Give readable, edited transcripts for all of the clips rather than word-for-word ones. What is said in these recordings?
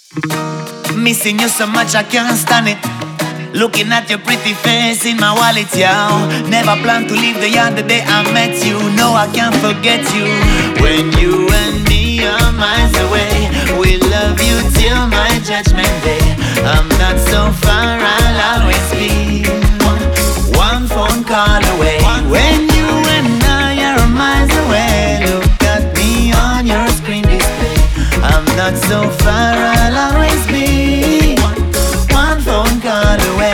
Missing you so much I can't stand it. Looking at your pretty face in my wallet, yeah. Never planned to leave the yard the day I met you. No, I can't forget you. When you and me are miles away, we love you till my judgment day. I'm not so far, I'll always be one phone call away. When you and I are miles away, look at me on your screen display. I'm not so far, I'll always be one phone call away.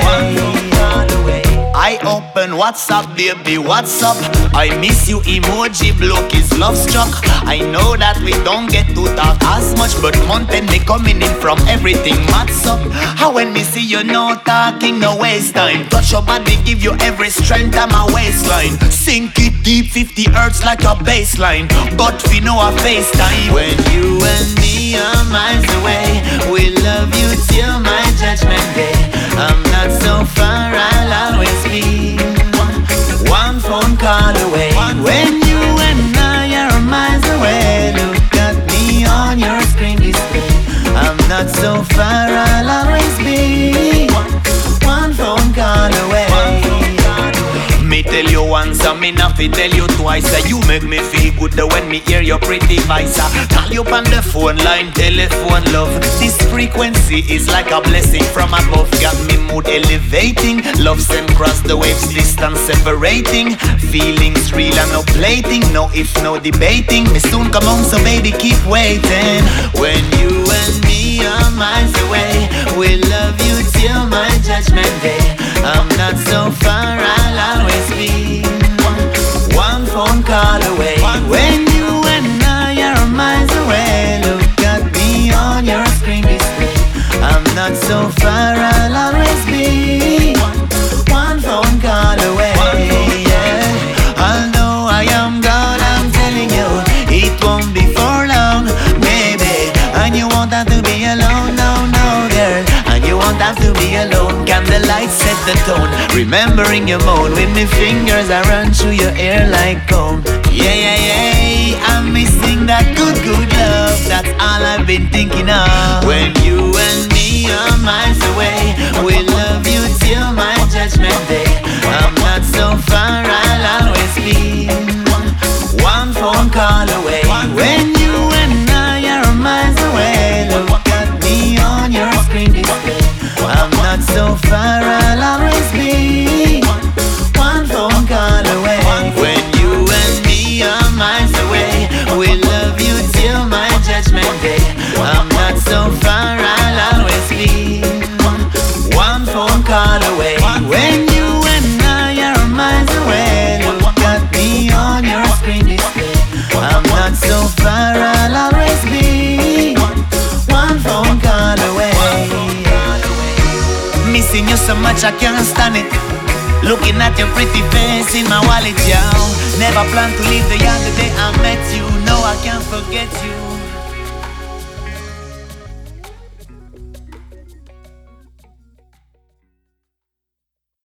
I open WhatsApp, baby, what's up? I miss you emoji, bloke is love struck. I know that we don't get to talk as much, but mountain me coming in from everything mats up. How when me see you no talking, no waste time. Touch your body, give you every strength on my waistline. Sink it deep, 50 hertz like a baseline. But we know a FaceTime. When you and me are miles away, we love you till my judgment day. I'm not so far, I'll always be one phone call away. When you and I are miles away, look at me on your screen display. I'm not so far, I'll always be one phone call away. Me tell you once and me not fi tell you twice. You make me feel good when me hear your pretty voice. Call you on the phone line, telephone love. This frequency is like a blessing from above. Got me mood elevating. Love send cross the waves, distance separating. Feelings real and no plating. No if, no debating. Me soon come home, so baby keep waiting. When you and me are miles away, we love you till my judgment day. I'm not so far, I'll always be one phone call away. When you and I are miles away, look at me on your screen display. I'm not so far, I'll always be one phone call away. Yeah. Although I am gone, I'm telling you, it won't be for long, baby. And you won't have to be alone, no, no, girl. And you won't have to be alone. Candlelight set the tone, remembering your moan. With me fingers I run through your hair like comb. Yeah, yeah, yeah, I'm missing that good, good love. That's all I've been thinking of. When you and me are miles away, we love you till my judgment day. I'm not so far, I'll always be one phone call away. When you and I are miles away, look at me on your screen display. I'm not so far, I'll always be one phone call away. When you and me are miles away, we love you till my judgment day. I'm not so far, I'll always be one phone call away. When you and I are miles away, look at me on your screen display. I'm not so far, I'll always be one phone call away. Missing you so much I can't stand it. Looking at your pretty face in my wallet, yeah. Never planned to leave the yard the day I met you. No, I can't forget you.